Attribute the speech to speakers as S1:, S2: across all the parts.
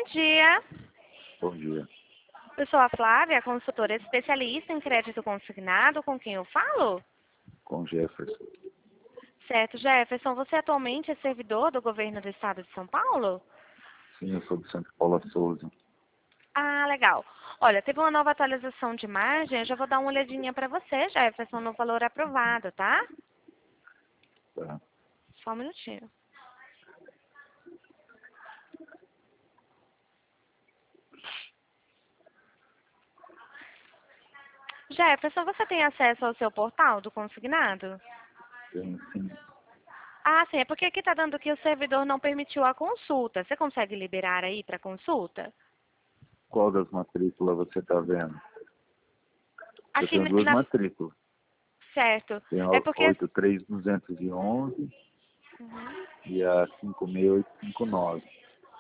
S1: dia.
S2: Bom dia.
S1: Eu sou a Flávia, consultora especialista em crédito consignado. Com quem eu falo?
S2: Com Jefferson.
S1: Certo, Jefferson. Você atualmente é servidor do governo do estado de São Paulo?
S2: Sim, eu sou de Santa Paula Souza.
S1: Ah, legal. Olha, teve uma nova atualização de margem. Eu já vou dar uma olhadinha para você, Jefferson, no valor aprovado, tá?
S2: Tá.
S1: Só um minutinho. Jefferson, você tem acesso ao seu portal do consignado?
S2: Tem sim.
S1: Ah, sim. É porque aqui está dando que o servidor não permitiu a consulta. Você consegue liberar aí para consulta?
S2: Qual das matrículas você está vendo? Eu
S1: Aqui
S2: tenho duas
S1: na...
S2: matrículas.
S1: Certo.
S2: Tem a
S1: É porque...
S2: 83211
S1: Uhum.
S2: e a 56859.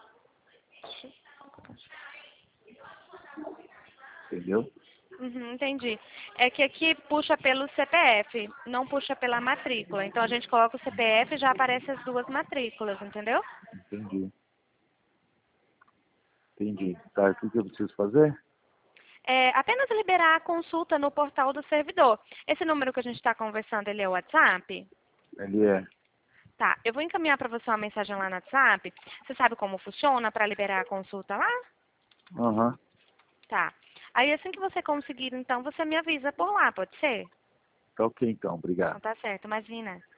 S2: Entendeu?
S1: Uhum, entendi. É que aqui puxa pelo CPF, não puxa pela matrícula. Então a gente coloca o CPF e já aparece as duas matrículas, entendeu?
S2: Entendi. Entendi. Tá, o que eu preciso fazer?
S1: É apenas liberar a consulta no portal do servidor. Esse número que a gente está conversando, ele é o WhatsApp?
S2: Ele é.
S1: Tá, eu vou encaminhar para você uma mensagem lá no WhatsApp. Você sabe como funciona para liberar a consulta lá?
S2: Aham.
S1: Tá. Aí assim que você conseguir, então, você me avisa por lá, pode ser?
S2: Tá ok então,
S1: Então
S2: obrigado.
S1: tá certo, imagina.